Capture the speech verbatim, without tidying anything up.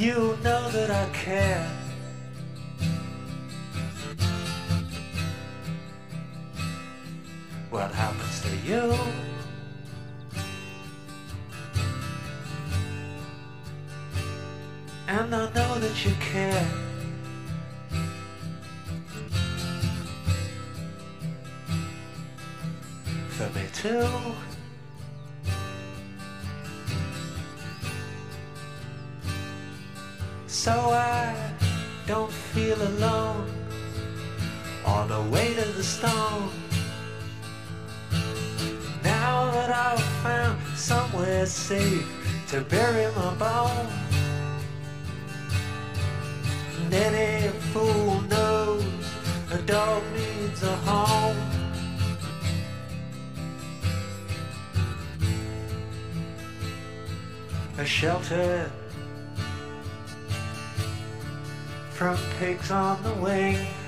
You know that I care. What happens to you? And I know that you care. For me too. So I don't feel alone on the way to the stone. Now that I've found somewhere safe to bury my bones, and any fool knows a dog needs a home. A shelter from pigs on the wing.